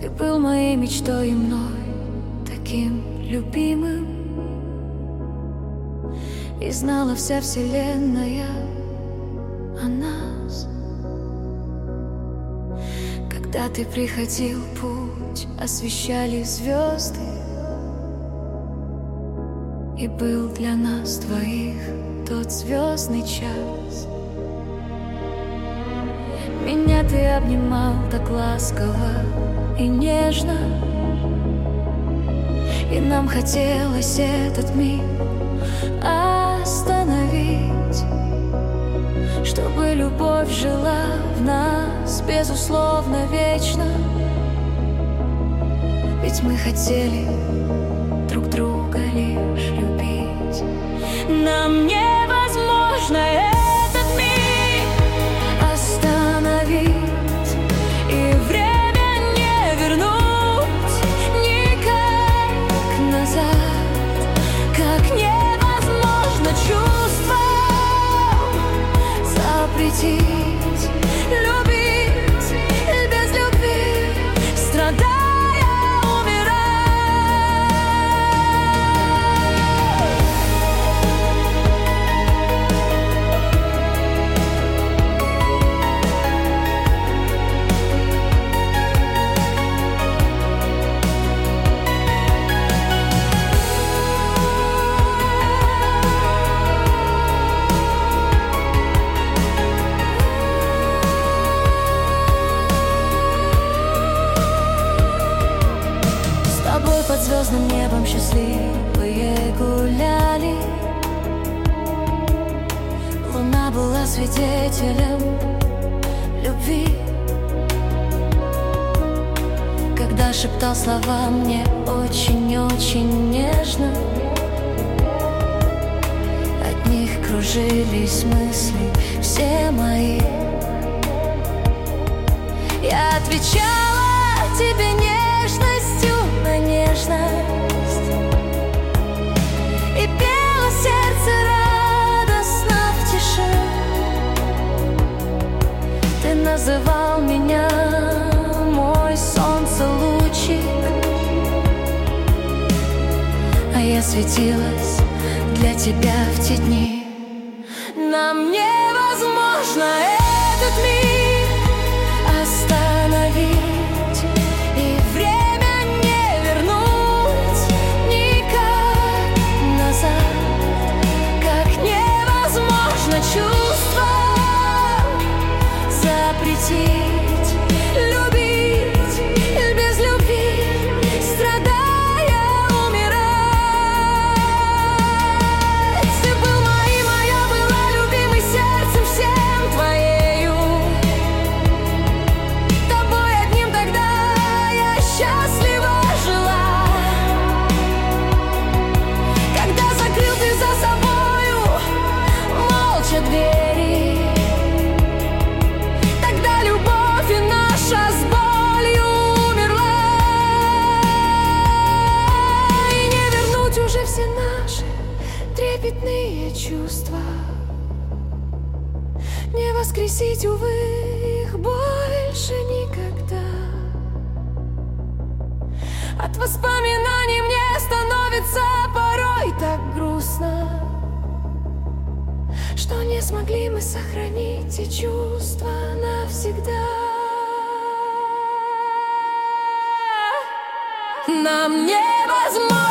Ты был моей мечтой и мной таким любимым, и знала вся вселенная о нас. Когда ты приходил, путь освещали звезды, и был для нас двоих тот звездный час. Меня ты обнимал так ласково и нежно, и нам хотелось этот миг остановить, чтобы любовь жила в нас безусловно вечно. Ведь мы хотели друг друга лишь любить. Нам невозможно этот миг остановить, и время не вернуть никак назад. Как невозможно чувствам запретить любить без любви, страдая, под звездным небом счастливые гуляли. Луна была свидетелем любви, когда шептал слова мне очень-очень нежно. От них кружились мысли все мои. Я отвечала тебе нежностью на нежность, и пело сердце радостно в тиши. Ты называл меня мой солнце-лучик, а я светилась для тебя в те дни. Нам невозможно этот миг остановить, и время не вернуть никак назад. Как невозможно чувствам запретить любить без любви, страдая, умирать. Ты был моим, а я была любимой сердцем всем твоею. Тобой одним тогда я счастливо жила. Когда закрыл ты за собою молча двери, тогда любовь и наша с болью умерла. И не вернуть уже все наши трепетные чувства, не воскресить, увы, их больше никогда. От воспоминаний мне становится порой так грустно, что не смогли мы сохранить эти чувства навсегда. Нам невозможно